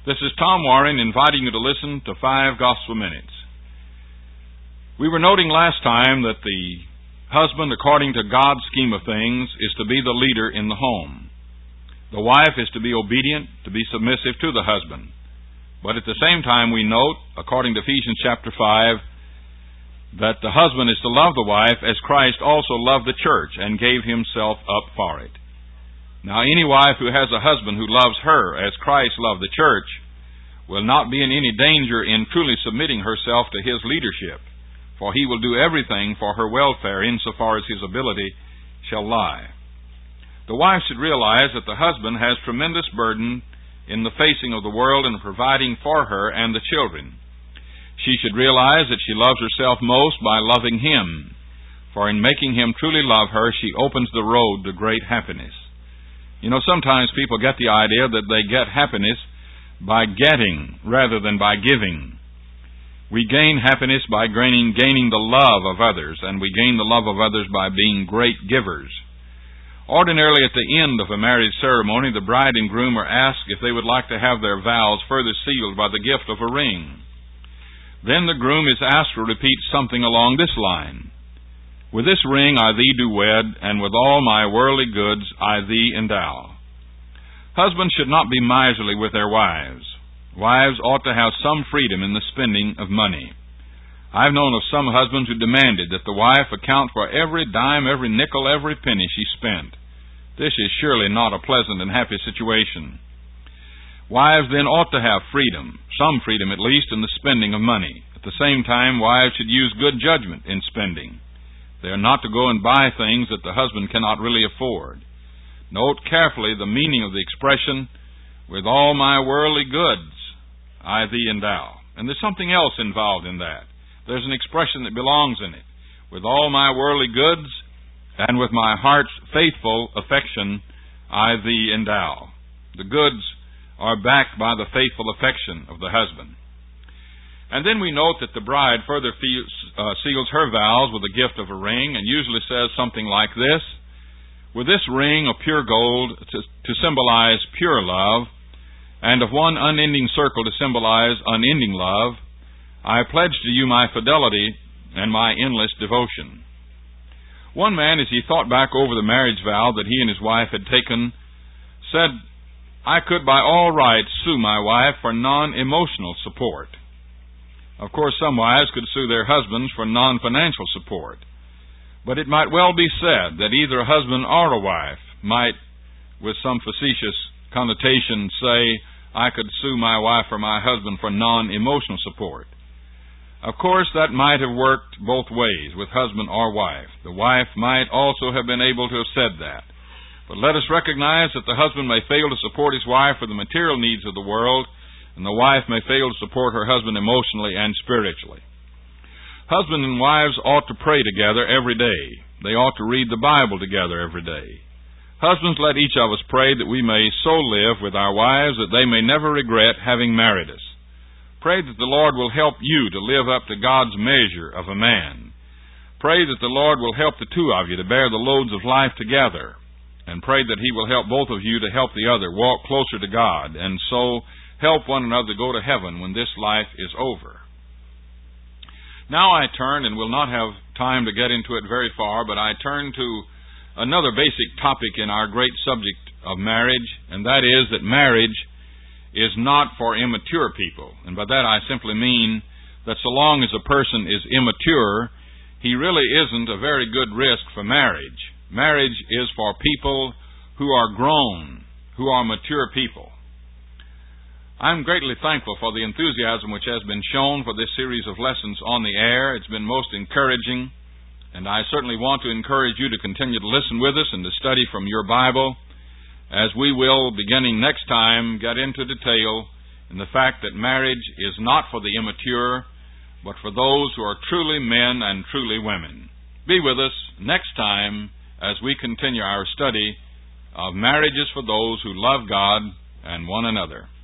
This is Tom Warren inviting you to listen to 5 Gospel Minutes. We were noting last time that the husband, according to God's scheme of things, is to be the leader in the home. The wife is to be obedient, to be submissive to the husband. But at the same time we note, according to Ephesians chapter 5, that the husband is to love the wife as Christ also loved the church and gave himself up for it. Now, any wife who has a husband who loves her as Christ loved the church will not be in any danger in truly submitting herself to his leadership, for he will do everything for her welfare insofar as his ability shall lie. The wife should realize that the husband has tremendous burden in the facing of the world and providing for her and the children. She should realize that she loves herself most by loving him, for in making him truly love her, she opens the road to great happiness. You know, sometimes people get the idea that they get happiness by getting rather than by giving. We gain happiness by gaining the love of others, and we gain the love of others by being great givers. Ordinarily, at the end of a marriage ceremony, the bride and groom are asked if they would like to have their vows further sealed by the gift of a ring. Then the groom is asked to repeat something along this line: "With this ring I thee do wed, and with all my worldly goods I thee endow." Husbands should not be miserly with their wives. Wives ought to have some freedom in the spending of money. I've known of some husbands who demanded that the wife account for every dime, every nickel, every penny she spent. This is surely not a pleasant and happy situation. Wives then ought to have freedom, some freedom at least, in the spending of money. At the same time, wives should use good judgment in spending. They are not to go and buy things that the husband cannot really afford. Note carefully the meaning of the expression, "With all my worldly goods I thee endow." And there's something else involved in that. There's an expression that belongs in it. "With all my worldly goods and with my heart's faithful affection I thee endow." The goods are backed by the faithful affection of the husband. And then we note that the bride further seals her vows with the gift of a ring, and usually says something like this: "With this ring of pure gold to symbolize pure love, and of one unending circle to symbolize unending love, I pledge to you my fidelity and my endless devotion." One man, as he thought back over the marriage vow that he and his wife had taken, said, "I could by all rights sue my wife for non-emotional support." Of course, some wives could sue their husbands for non-financial support. But it might well be said that either a husband or a wife might, with some facetious connotation, say, "I could sue my wife or my husband for non-emotional support." Of course, that might have worked both ways, with husband or wife. The wife might also have been able to have said that. But let us recognize that the husband may fail to support his wife for the material needs of the world, and the wife may fail to support her husband emotionally and spiritually. Husbands and wives ought to pray together every day. They ought to read the Bible together every day. Husbands, let each of us pray that we may so live with our wives that they may never regret having married us. Pray that the Lord will help you to live up to God's measure of a man. Pray that the Lord will help the two of you to bear the loads of life together. And pray that He will help both of you to help the other walk closer to God, and so help one another go to heaven when this life is over. Now I turn, and will not have time to get into it very far, but I turn to another basic topic in our great subject of marriage, and that is that marriage is not for immature people. And by that I simply mean that so long as a person is immature, he really isn't a very good risk for marriage. Marriage is for people who are grown, who are mature people. I'm greatly thankful for the enthusiasm which has been shown for this series of lessons on the air. It's been most encouraging, and I certainly want to encourage you to continue to listen with us and to study from your Bible, as we will, beginning next time, get into detail in the fact that marriage is not for the immature, but for those who are truly men and truly women. Be with us next time as we continue our study of marriages for those who love God and one another.